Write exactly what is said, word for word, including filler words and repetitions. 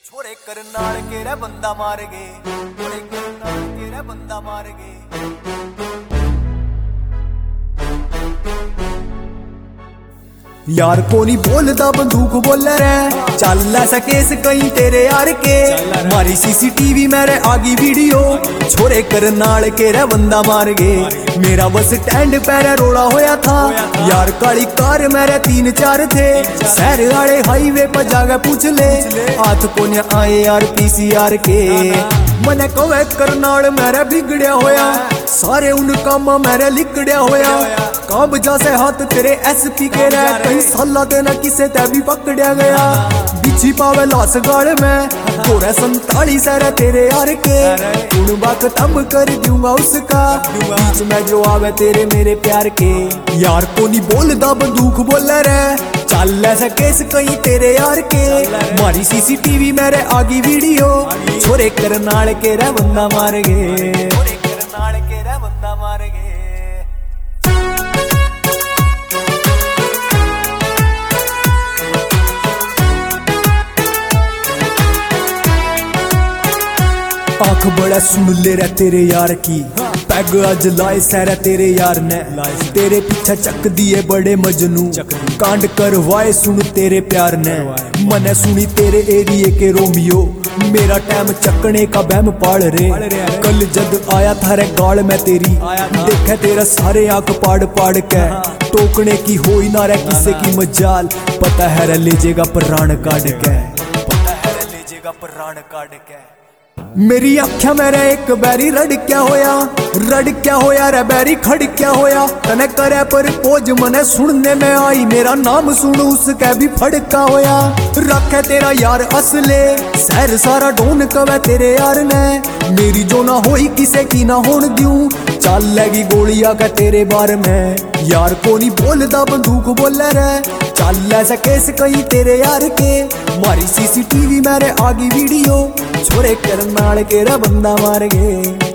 छोरे करनाल केरा बंदा मार गए, छोरे करनाल केरा बंदा मार गए। यार को नहीं बोलदा बंदूक बोल रे, चल ऐसा केस कहीं तेरे यार के। मारी सीसीटीवी मेरे आगी वीडियो, छोरे करनाल केरा बंदा मार गए। मेरा बस स्टैंड पैर रोड़ा होया था, यार काली कार मेरे तीन चार थे। शहर वाले हाईवे पर जाके पूछ ले, हाथ कोने आए यार पीसीआर के। मने कवे करनाल मेरे बिगड़िया होया, सारे उन कामा मेरे लिकड़िया होया। काम जा से हाथ तेरे एसपी के रे, कहीं साला देना किसे ते भी पकड़िया गया। बिछी पावे लाश गाड़ में, गोरे संताली सर तेरे यार के। उन बात तम कर दूंगा उसका, बीच में जो आवे तेरे मेरे प्यार के। यार को नहीं बोलदा बंदूक बोल रे, चल ऐसा केस कहीं तेरे यार के। मारी सीसीटीवी मेरे आगी वीडियो, छोरे करनाल केरा बंदा मार गए, छोरे करनाल केरा बंदा मार गए। आंख बड़ा सुन ले रहा तेरे यार की, पैग अज लाए सैरा तेरे यार ने। तेरे पीछे चक दिए बड़े मजनू, कांड करवाए सुन तेरे प्यार ने। मने सुनी तेरे एरिए के रोमियो, मेरा टाइम चकने का बहम पाड़ रे। कल जद आया था रे गाल में तेरी, देखे तेरा सारे आंख पाड़ पाड़ के। टोकने की होई ना रे किसे की मजाल, पता है रे ले जेगा प्राण काट के, पता है रे ले जेगा प्राण काट के। मेरी आख्या मेरा एक बैरी रड़ क्या होया, रड़ क्या होया रे बैरी खड़ क्या होया। तने करे पर पोज मने सुनने में आई, मेरा नाम सुन उसके भी फड़का होया। रखे तेरा यार असले, शहर सारा ढूंढ कवे तेरे यार ने। मेरी जो ना होई किसे की ना होन दूं, चल लगी गोलियां का तेरे बार में। यार को नहीं बोलदा बंदूक बोल रे, चल ऐसा केस कहीं तेरे यार के। मारी सीसीटीवी मेरे आगी वीडियो, छोरे करनाल केरा बंदा मार गए।